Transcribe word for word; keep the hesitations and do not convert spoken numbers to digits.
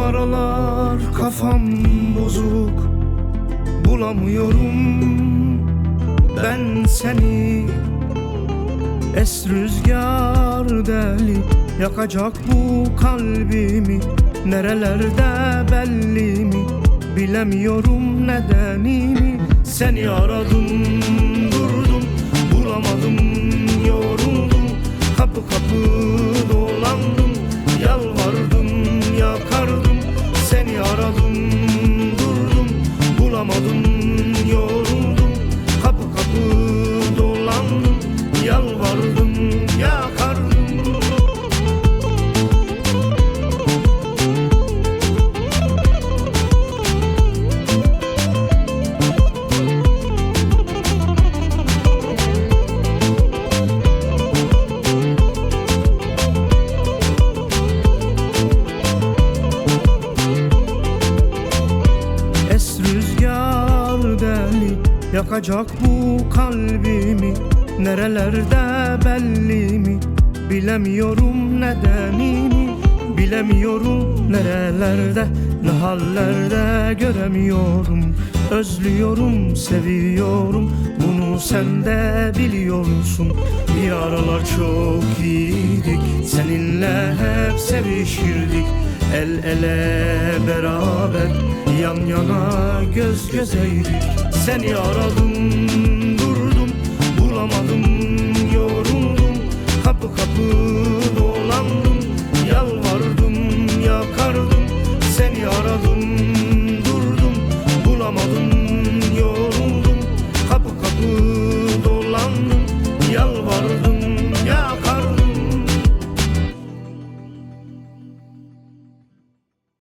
aralar kafam bozuk, bulamıyorum ben seni. Es rüzgar deli, yakacak bu kalbimi. Nerelerde belli mi, bilemiyorum nedenini. Seni aradım durdum, bulamadım yoruldum. Kapı kapı dolandım, yalvardım yakardım. Seni aradım durdum, bulamadım yoruldum. Kapı kapı dolandım, yalvardım yakardım. Yakacak bu kalbimi. Nerelerde belli mi, bilemiyorum nedenini. Bilemiyorum nerelerde, ne hallerde göremiyorum. Özlüyorum, seviyorum, bunu sen de biliyorsun. Bir aralar çok iyiydik, seninle hep sevişirdik. El ele beraber, yan yana göz gözeydik. Seni aradım